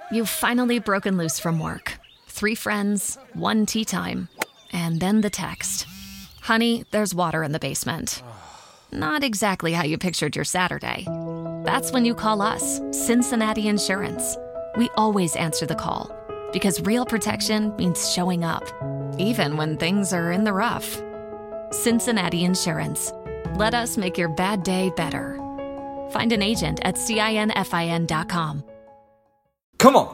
You've finally broken loose from work. 3 friends, 1 tea time, and then the text. Honey, there's water in the basement. Not exactly how you pictured your Saturday. That's when you call us, Cincinnati Insurance. We always answer the call because real protection means showing up, even when things are in the rough. Cincinnati Insurance. Let us make your bad day better. Find an agent at CINFIN.com. Come on.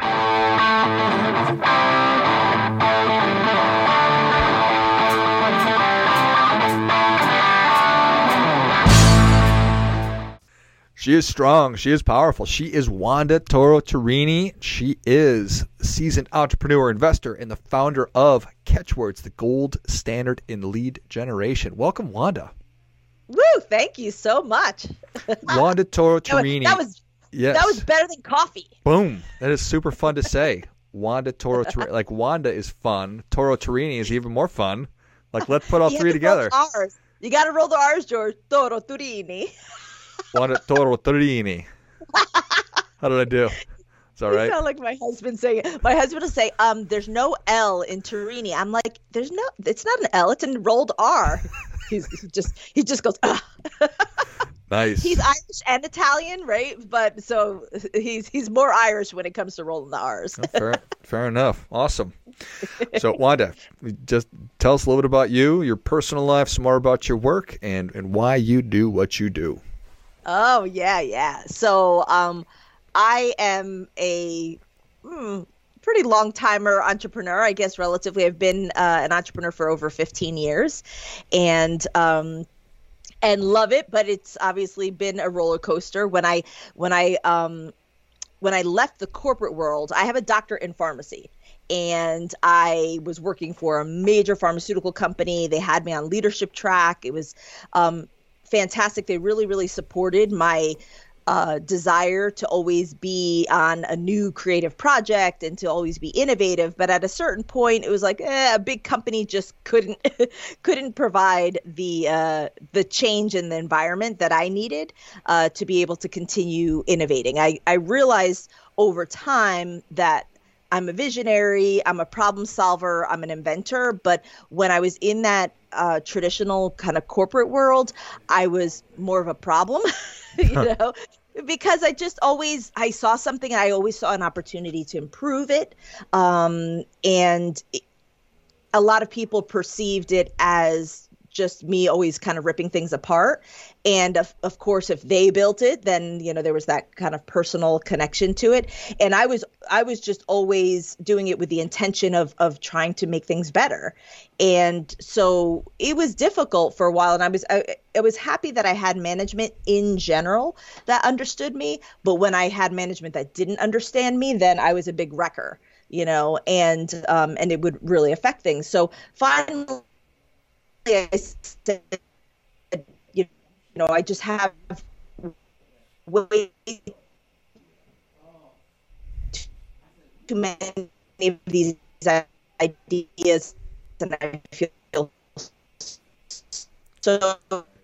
She is strong. She is powerful. She is Wanda Toro Turini. She is a seasoned entrepreneur, investor, and the founder of Catchwords, the gold standard in lead generation. Welcome, Wanda. Woo! Thank you so much. Wanda Toro Turini. That was better than coffee. Boom. That is super fun to say. Wanda Toro Turini. Like, Wanda is fun. Toro Turini is even more fun. Like, let's put all three together. You got to roll the R's, George. Toro Turini. Wanda Toro Turini. How did I do? It's all right. You sound like my husband saying it. My husband will say, there's no L in Turini. I'm like, it's not an L, it's a rolled R. he just goes, ah. Nice. He's Irish and Italian, right? But so he's more Irish when it comes to rolling the R's. Fair enough. Awesome. So Wanda, just tell us a little bit about you, your personal life, some more about your work, and why you do what you do. Oh, yeah. So I am a pretty long-timer entrepreneur, I guess, relatively. I've been an entrepreneur for over 15 years and love it, but it's obviously been a roller coaster. When I left the corporate world, I have a doctorate in pharmacy. And I was working for a major pharmaceutical company. They had me on leadership track. It was fantastic. They really, really supported my desire to always be on a new creative project and to always be innovative. But at a certain point, it was like a big company just couldn't provide the change in the environment that I needed to be able to continue innovating. I realized over time that I'm a visionary, I'm a problem solver, I'm an inventor. But when I was in that traditional kind of corporate world, I was more of a problem, because I saw something and I always saw an opportunity to improve it. And a lot of people perceived it as just me always kind of ripping things apart. And of course, if they built it, then, there was that kind of personal connection to it. And I was just always doing it with the intention of trying to make things better. And so it was difficult for a while. And I was happy that I had management in general that understood me. But when I had management that didn't understand me, then I was a big wrecker, and it would really affect things. So finally, I said, I just have way too many of these ideas, and I feel so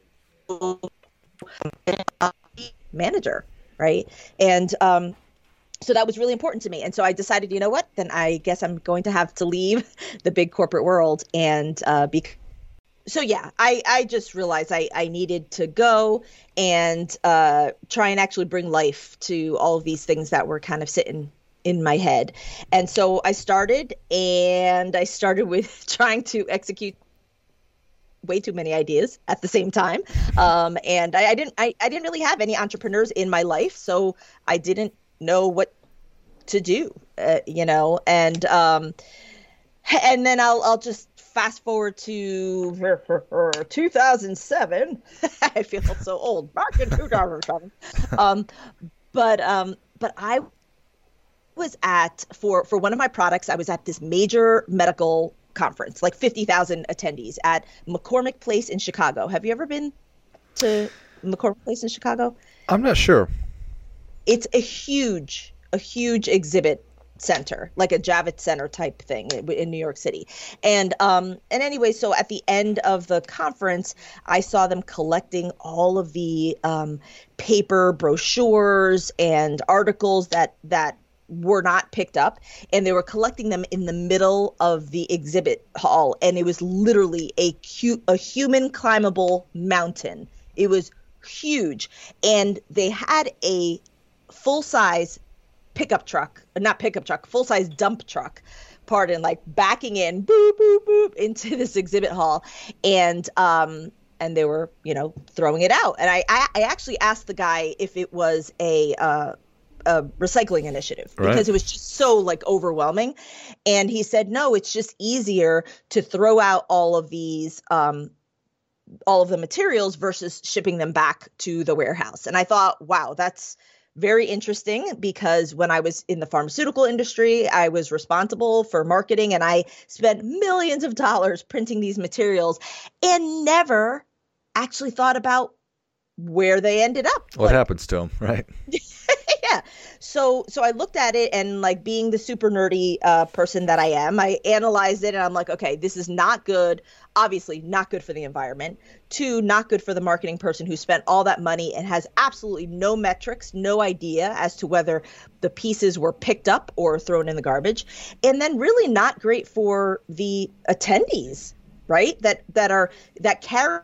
manager, right? And so that was really important to me. And so I decided, you know what, then I guess I'm going to have to leave the big corporate world and So yeah, I just realized I needed to go and try and actually bring life to all of these things that were kind of sitting in my head. And so I started with trying to execute way too many ideas at the same time. And I didn't really have any entrepreneurs in my life, so I didn't know what to do, and then I'll just fast forward to 2007. I feel so old. Back in 2007. But I was for one of my products, I was at this major medical conference, like 50,000 attendees at McCormick Place in Chicago. Have you ever been to McCormick Place in Chicago? I'm not sure. It's a huge exhibit center, like a Javits Center type thing in New York City. And anyway, so at the end of the conference, I saw them collecting all of the paper brochures and articles that were not picked up, and they were collecting them in the middle of the exhibit hall, and it was literally a human climbable mountain. It was huge, and they had a full-size full-size dump truck, like backing in, boop, boop, boop, into this exhibit hall, and they were, throwing it out. And I actually asked the guy if it was a recycling initiative, because it was just so like overwhelming. And he said, no, it's just easier to throw out all of these, all of the materials versus shipping them back to the warehouse. And I thought, wow, that's very interesting, because when I was in the pharmaceutical industry, I was responsible for marketing, and I spent millions of dollars printing these materials and never actually thought about where they ended up. What happens to them, right? Yeah. So I looked at it, and like being the super nerdy person that I am, I analyzed it, and I'm like, okay, this is not good. Obviously not good for the environment. 2, not good for the marketing person who spent all that money and has absolutely no metrics, no idea as to whether the pieces were picked up or thrown in the garbage. And then really not great for the attendees, right? That carry.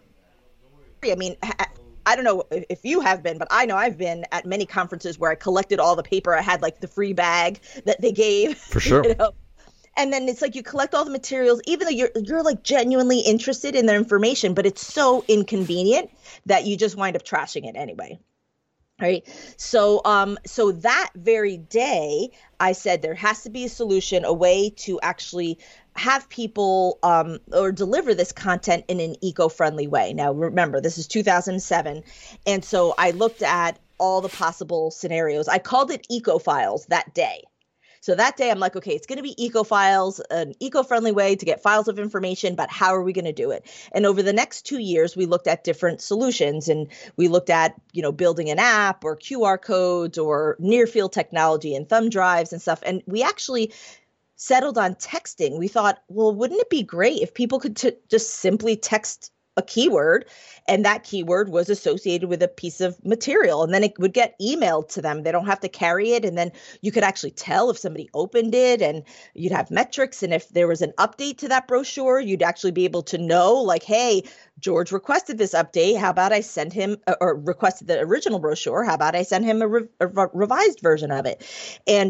I mean, I don't know if you have been, but I know I've been at many conferences where I collected all the paper. I had like the free bag that they gave. For sure. And then it's like you collect all the materials, even though you're like genuinely interested in their information, but it's so inconvenient that you just wind up trashing it anyway. Right. So that very day, I said there has to be a solution, a way to actually have people or deliver this content in an eco-friendly way. Now, remember, this is 2007. And so I looked at all the possible scenarios. I called it Eco-Files that day. So that day I'm like, okay, it's going to be Eco-Files, an eco-friendly way to get files of information, but how are we going to do it? And over the next 2 years, we looked at different solutions, and we looked at, building an app or QR codes or near field technology and thumb drives and stuff. And we actually settled on texting. We thought, well, wouldn't it be great if people could just simply text a keyword, and that keyword was associated with a piece of material, and then it would get emailed to them. They don't have to carry it. And then you could actually tell if somebody opened it, and you'd have metrics. And if there was an update to that brochure, you'd actually be able to know, like, hey, George requested this update. How about I send him, or requested the original brochure? How about I send him a revised version of it? And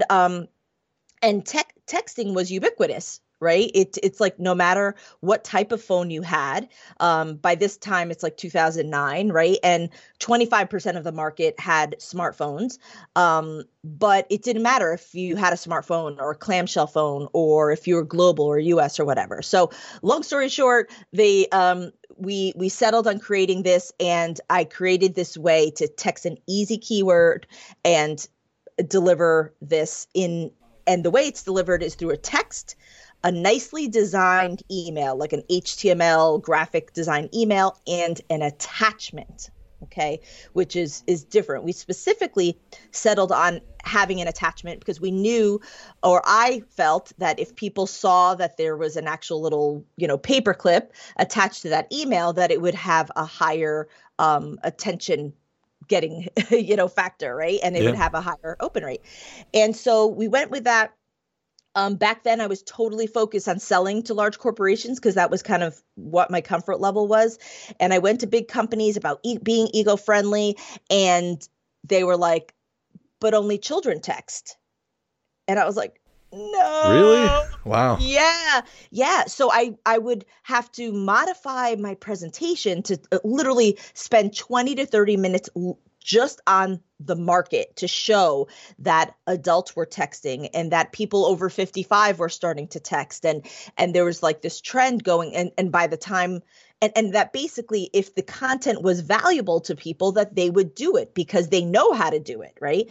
texting was ubiquitous. Right. It's like no matter what type of phone you had, by this time, it's like 2009. Right. And 25% of the market had smartphones. But it didn't matter if you had a smartphone or a clamshell phone, or if you were global or US or whatever. So long story short, we settled on creating this, and I created this way to text an easy keyword and deliver this in. And the way it's delivered is through a text, a nicely designed email, like an HTML graphic design email, and an attachment, okay, which is different. We specifically settled on having an attachment because we knew, or I felt that if people saw that there was an actual little, paper clip attached to that email, that it would have a higher attention getting, factor, right? And it would have a higher open rate. And so we went with that. Back then, I was totally focused on selling to large corporations because that was kind of what my comfort level was. And I went to big companies about being eco-friendly, and they were like, but only children text. And I was like, no. Really? Wow. Yeah. So I would have to modify my presentation to literally spend 20 to 30 minutes just on the market to show that adults were texting and that people over 55 were starting to text. And there was like this trend going. And by the time, and that basically if the content was valuable to people, that they would do it because they know how to do it. Right.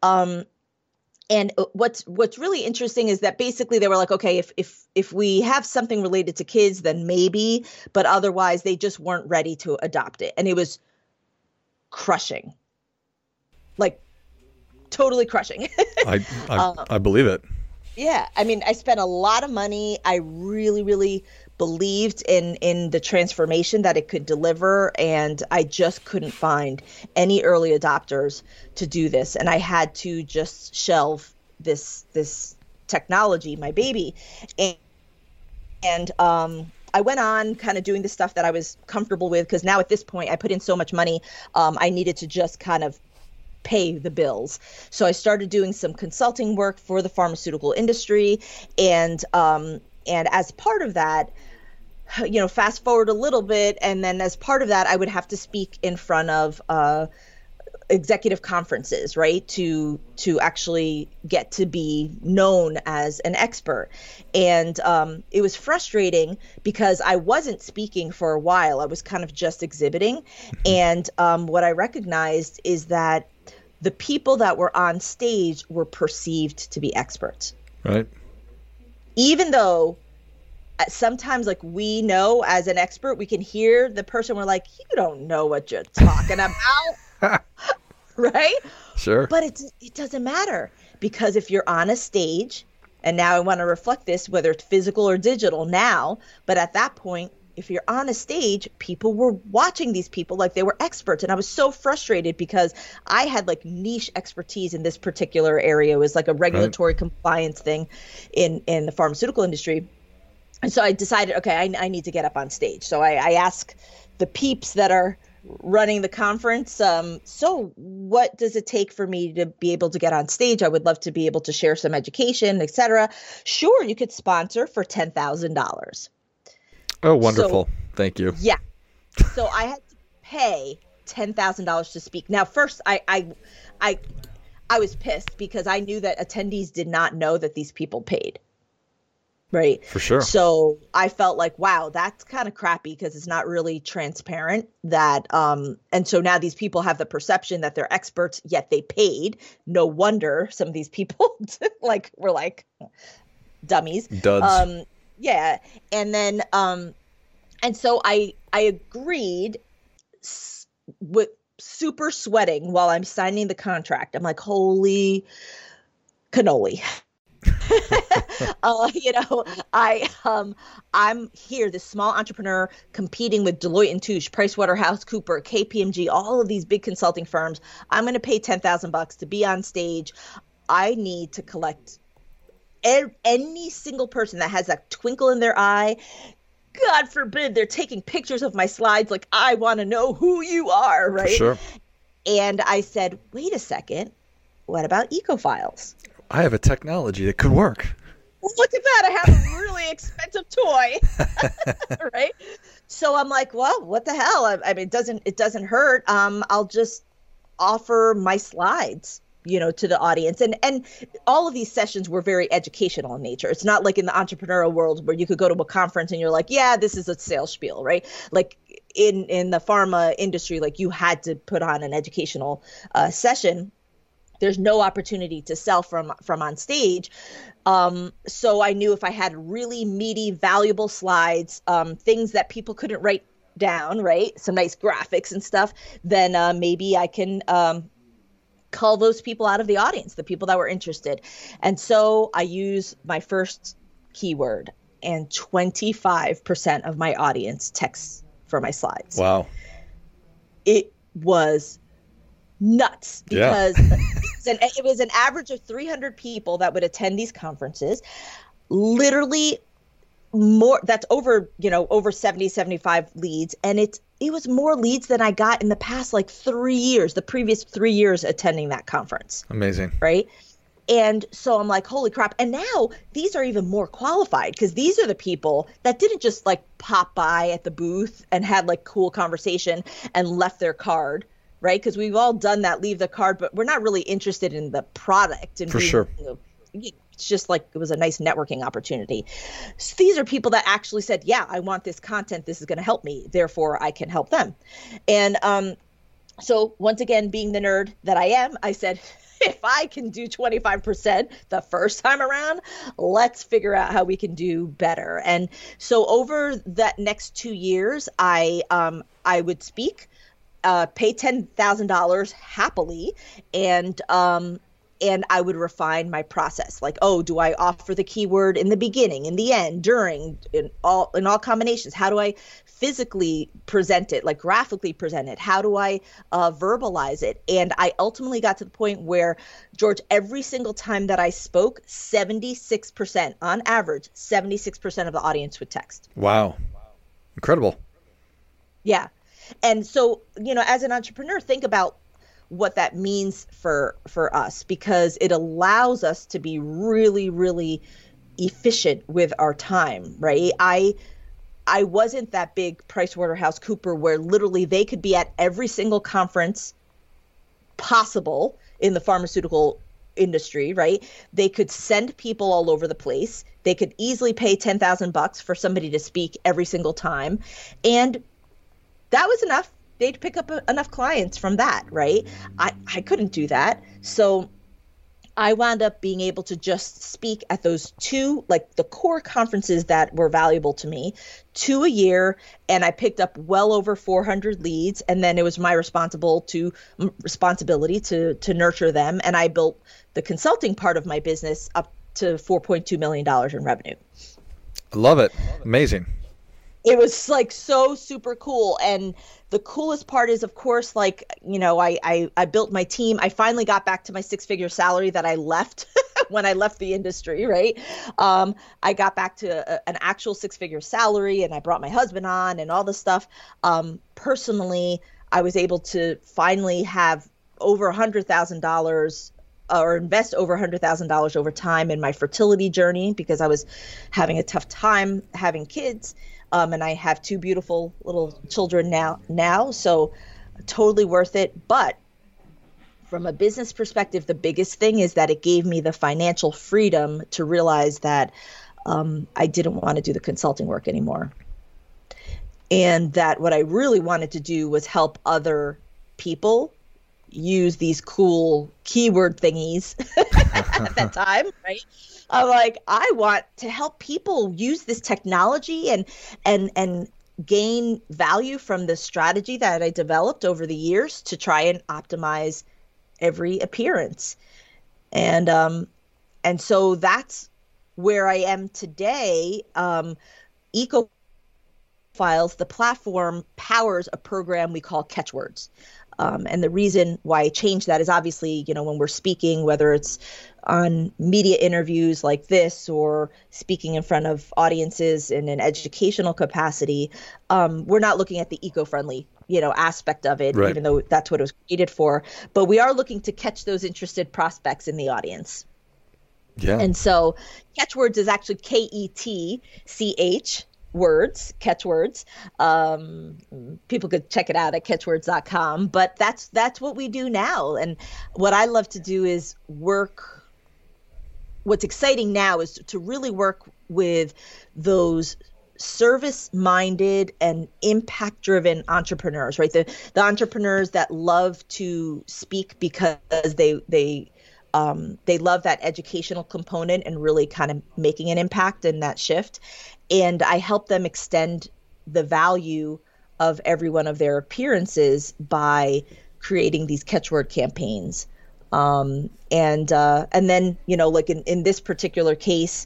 And what's really interesting is that basically they were like, okay, if we have something related to kids, then maybe, but otherwise they just weren't ready to adopt it. And it was crushing, like totally crushing. I believe it. Yeah. I mean, I spent a lot of money. I really, really believed in the transformation that it could deliver. And I just couldn't find any early adopters to do this. And I had to just shelve this technology, my baby. And I went on kind of doing the stuff that I was comfortable with, because now at this point I put in so much money, I needed to just kind of pay the bills. So I started doing some consulting work for the pharmaceutical industry, and as part of that, fast forward a little bit, and then as part of that, I would have to speak in front of executive conferences, right, to actually get to be known as an expert. And it was frustrating because I wasn't speaking for a while. I was kind of just exhibiting. And what I recognized is that the people that were on stage were perceived to be experts. Right. Even though sometimes, like, we know as an expert, we can hear the person, we're like, you don't know what you're talking about. Right? Sure. But it doesn't matter, because if you're on a stage, and now I want to reflect this, whether it's physical or digital now, but at that point, if you're on a stage, people were watching these people like they were experts. And I was so frustrated because I had like niche expertise in this particular area. It was like a regulatory compliance thing in the pharmaceutical industry. And so I decided, okay, I need to get up on stage. So I asked the peeps that are running the conference, so what does it take for me to be able to get on stage? I would love to be able to share some education, etc. Sure, you could sponsor for $10,000. Oh, wonderful. So, thank you. Yeah. So I had to pay $10,000 to speak. Now, first, I was pissed because I knew that attendees did not know that these people paid. Right. For sure. So I felt like, wow, that's kind of crappy because it's not really transparent that. And so now these people have the perception that they're experts, yet they paid. No wonder some of these people were like dummies. Duds. Yeah. And then and so I agreed with super sweating while I'm signing the contract. I'm like, holy cannoli. I'm here, this small entrepreneur competing with Deloitte & Touche, PricewaterhouseCoopers, KPMG, all of these big consulting firms. I'm going to pay $10,000 to be on stage. I need to collect any single person that has that twinkle in their eye. God forbid they're taking pictures of my slides. Like, I want to know who you are, right? Sure. And I said, wait a second. What about EcoFiles? I have a technology that could work. Look at that. I have a really expensive toy. Right? So I'm like, well, what the hell? I mean, it doesn't hurt. I'll just offer my slides, to the audience. And all of these sessions were very educational in nature. It's not like in the entrepreneurial world where you could go to a conference and you're like, yeah, this is a sales spiel, right? Like in the pharma industry, like you had to put on an educational session. There's no opportunity to sell from on stage. So I knew if I had really meaty, valuable slides, things that people couldn't write down, right? Some nice graphics and stuff, then maybe I can cull those people out of the audience, the people that were interested. And so I use my first keyword, and 25% of my audience texts for my slides. Wow. It was nuts because it was an average of 300 people that would attend these conferences. Literally more, that's over 70, 75 leads. And it was more leads than I got in the past, like 3 years, the previous 3 years attending that conference. Amazing. Right. And so I'm like, holy crap. And now these are even more qualified because these are the people that didn't just like pop by at the booth and had like cool conversation and left their card. Right. Because we've all done that, leave the card, but we're not really interested in the product. And for sure. It's just like it was a nice networking opportunity. So these are people that actually said, yeah, I want this content. This is going to help me. Therefore, I can help them. And so once again, being the nerd that I am, I said, if I can do 25% the first time around, let's figure out how we can do better. And so over that next 2 years, I would speak. Pay $10,000 happily, and and I would refine my process. Like, oh, do I offer the keyword in the beginning, in the end, during, in all combinations? How do I physically present it, like graphically present it? How do I verbalize it? And I ultimately got to the point where, George, every single time that I spoke, 76%, on average, 76% of the audience would text. Wow. Incredible. Yeah. And so, as an entrepreneur, think about what that means for us, because it allows us to be really, really efficient with our time, right? I wasn't that big PricewaterhouseCooper where literally they could be at every single conference possible in the pharmaceutical industry, right? They could send people all over the place. They could easily pay $10,000 for somebody to speak every single time. And that was enough. They'd pick up enough clients from that, right? I couldn't do that. So I wound up being able to just speak at those two, like the core conferences that were valuable to me, 2 a year. And I picked up well over 400 leads. And then it was my responsibility to nurture them. And I built the consulting part of my business up to $4.2 million in revenue. I love it. Amazing. It was like so super cool. And the coolest part is, of course, like, I built my team. I finally got back to my 6-figure salary that I left when I left the industry, right? I got back to an actual 6-figure salary, and I brought my husband on and all this stuff. Personally, I was able to finally have over $100,000 or invest over $100,000 over time in my fertility journey, because I was having a tough time having kids. And I have 2 beautiful little children now, so totally worth it. But from a business perspective, the biggest thing is that it gave me the financial freedom to realize that I didn't want to do the consulting work anymore. And that what I really wanted to do was help other people use these cool keyword thingies at that time, right? I'm like, I want to help people use this technology and gain value from the strategy that I developed over the years to try and optimize every appearance. And so that's where I am today. EcoFiles, the platform, powers a program we call Catchwords. And the reason why I changed that is obviously, when we're speaking, whether it's on media interviews like this or speaking in front of audiences in an educational capacity, we're not looking at the eco-friendly, aspect of it, right, even though that's what it was created for. But we are looking to catch those interested prospects in the audience. Yeah. And so Catchwords is actually KETCH. Words, Catchwords. People could check it out at catchwords.com, but that's what we do now. And what I love to do is work. What's exciting now is to really work with those service-minded and impact-driven entrepreneurs, right? The entrepreneurs that love to speak because they love that educational component and really kind of making an impact in that shift. And I help them extend the value of every one of their appearances by creating these catchword campaigns. And then, like in this particular case,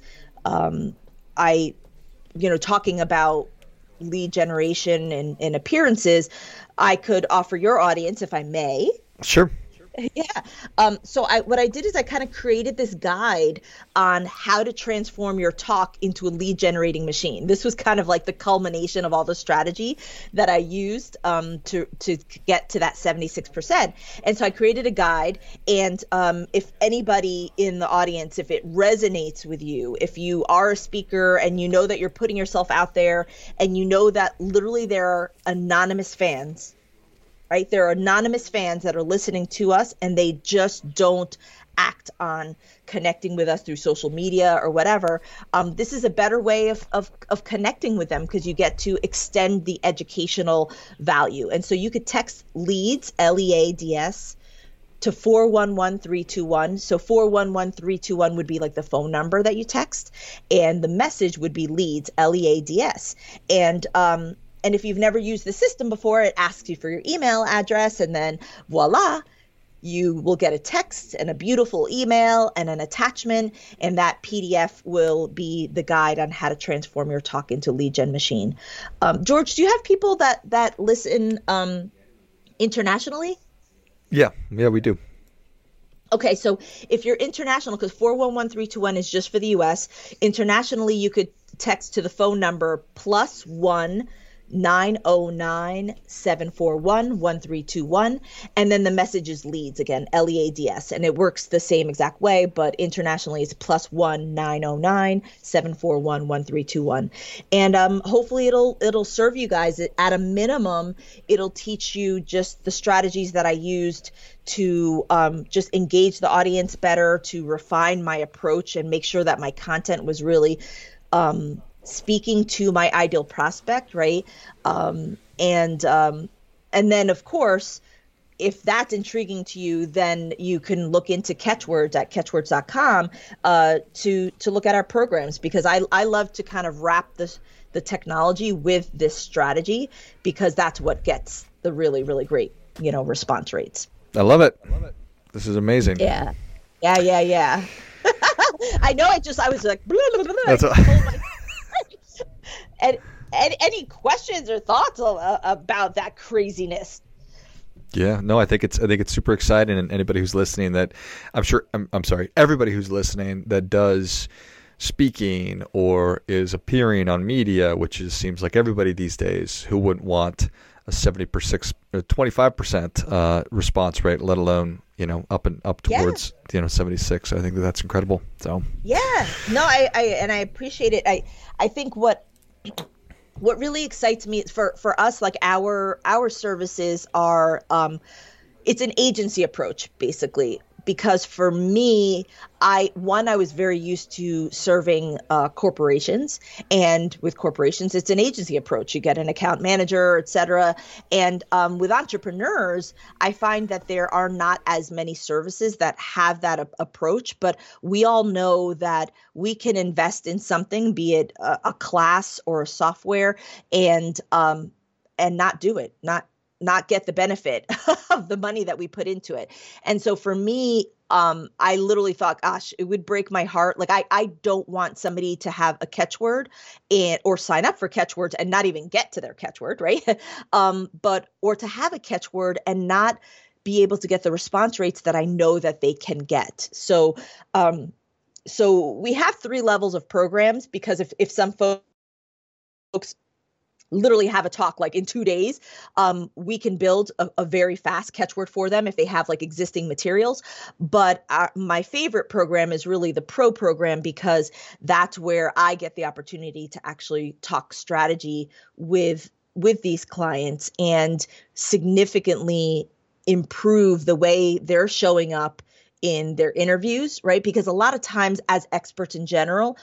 talking about lead generation and appearances, I could offer your audience, if I may. Sure. Yeah. So what I did is I kind of created this guide on how to transform your talk into a lead generating machine. This was kind of like the culmination of all the strategy that I used to get to that 76%. And so I created a guide. And if anybody in the audience, if it resonates with you, if you are a speaker and you know that you're putting yourself out there and you know that literally there are anonymous fans, right? There are anonymous fans that are listening to us and they just don't act on connecting with us through social media or whatever. This is a better way of connecting with them because you get to extend the educational value. And so you could text LEADS, LEADS, to 411321. So 411321 would be like the phone number that you text, and the message would be LEADS, LEADS. And if you've never used the system before, it asks you for your email address, and then voila, you will get a text and a beautiful email and an attachment, and that PDF will be the guide on how to transform your talk into lead gen machine. George, do you have people that listen internationally? Yeah, we do. Okay, so if you're international, because 411321 is just for the US, internationally you could text to the phone number +1 909-741 1321, and then the message is leads, again, LEADS, and it works the same exact way, but internationally it's +1 909-741 1321. And hopefully it'll serve you guys. At a minimum, it'll teach you just the strategies that I used to just engage the audience better, to refine my approach and make sure that my content was really speaking to my ideal prospect, right? And then, of course, if that's intriguing to you, then you can look into Catchwords at catchwords.com to look at our programs, because I love to kind of wrap the technology with this strategy, because that's what gets the really, really great, response rates. I love it. This is amazing. Yeah. I know. I was like, blah, blah, blah, blah. That's And any questions or thoughts about that craziness? Yeah, no, I think it's super exciting, and anybody who's listening everybody who's listening that does speaking or is appearing on media, which seems like everybody these days, who wouldn't want a 25% response rate, let alone up towards 76. I think that's incredible. So yeah, no, I appreciate it. I think what really excites me for us, like our services are, it's an agency approach, basically, because for me, I was very used to serving corporations, and with corporations, it's an agency approach. You get an account manager, et cetera. And with entrepreneurs, I find that there are not as many services that have that approach, but we all know that we can invest in something, be it a class or a software, and not do it, not get the benefit of the money that we put into it. And so for me, I literally thought, gosh, it would break my heart. Like I don't want somebody to have a catchword or sign up for Catchwords and not even get to their catchword, right? Or to have a catchword and not be able to get the response rates that I know that they can get. So we have 3 levels of programs, because if some folks literally have a talk like in 2 days, we can build a very fast catchword for them if they have like existing materials. But my favorite program is really the Pro program, because that's where I get the opportunity to actually talk strategy with these clients and significantly improve the way they're showing up in their interviews, right? Because a lot of times, as experts in general,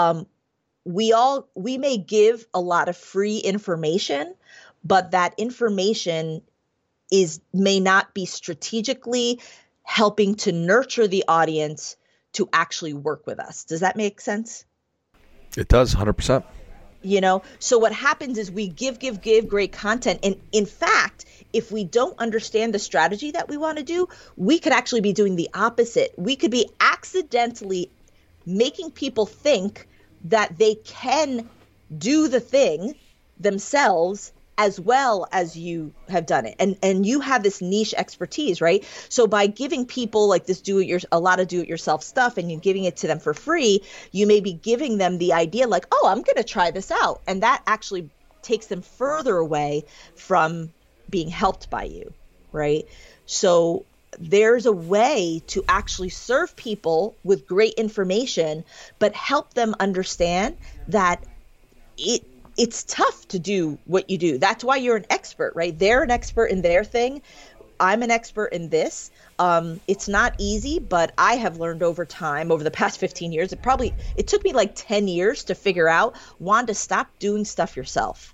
we may give a lot of free information, but that information may not be strategically helping to nurture the audience to actually work with us. Does that make sense? It does, 100%. So what happens is we give great content. And in fact, if we don't understand the strategy that we want to do, we could actually be doing the opposite. We could be accidentally making people think that they can do the thing themselves as well as you have done it. And you have this niche expertise, right? So by giving people like this a lot of do-it-yourself stuff, and you're giving it to them for free, you may be giving them the idea like, oh, I'm going to try this out. And that actually takes them further away from being helped by you, right? So there's a way to actually serve people with great information, but help them understand that it's tough to do what you do. That's why you're an expert, right? They're an expert in their thing. I'm an expert in this. It's not easy, but I have learned over time, over the past 15 years, it took me like 10 years to figure out, Wanda, stop doing stuff yourself.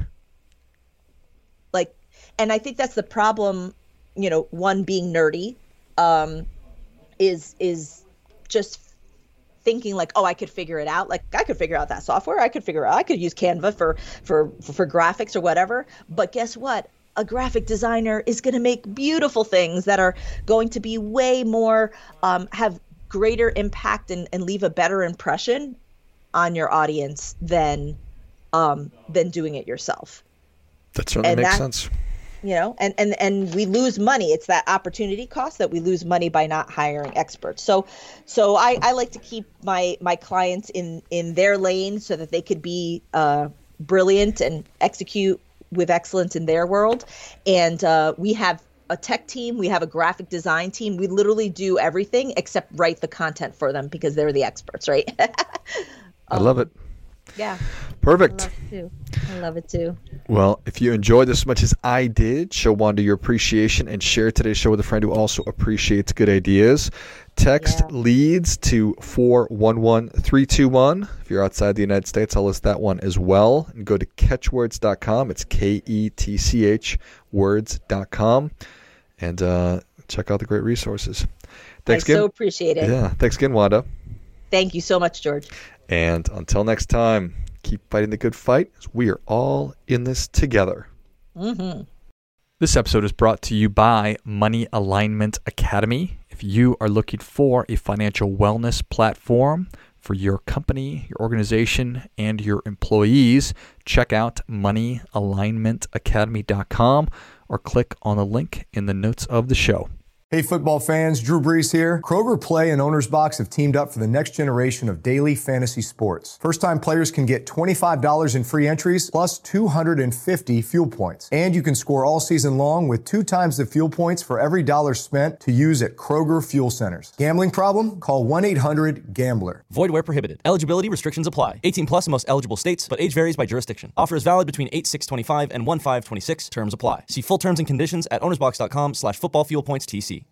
And I think that's the problem. One, being nerdy, is just thinking like, oh, I could figure it out. Like I could figure out that software. I could use Canva for graphics or whatever. But guess what? a graphic designer is going to make beautiful things that are going to be way more, have greater impact and leave a better impression on your audience than doing it yourself. That certainly makes sense. You know, and we lose money. It's that opportunity cost that we lose money by not hiring experts. So I like to keep my clients in their lane so that they could be brilliant and execute with excellence in their world. And we have a tech team, we have a graphic design team. We literally do everything except write the content for them because they're the experts, right? I love it. Yeah. Perfect. I love it too. Well, if you enjoyed this as much as I did, show Wanda your appreciation and share today's show with a friend who also appreciates good ideas. Text leads to 411321. If you're outside the United States, I'll list that one as well. And go to catchwords.com. It's KETCH words.com. And check out the great resources. Thanks again. I so appreciate it. Yeah. Thanks again, Wanda. Thank you so much, George. And until next time, keep fighting the good fight as we are all in this together. Mm-hmm. This episode is brought to you by Money Alignment Academy. If you are looking for a financial wellness platform for your company, your organization, and your employees, check out moneyalignmentacademy.com or click on the link in the notes of the show. Hey football fans, Drew Brees here. Kroger Play and Owner's Box have teamed up for the next generation of daily fantasy sports. First-time players can get $25 in free entries plus 250 fuel points. And you can score all season long with 2 times the fuel points for every dollar spent to use at Kroger Fuel Centers. Gambling problem? Call 1-800-GAMBLER. Void where prohibited. Eligibility restrictions apply. 18 plus in most eligible states, but age varies by jurisdiction. Offer is valid between 8/6/25 and 1/5/26. Terms apply. See full terms and conditions at ownersbox.com/footballfuelpointstc.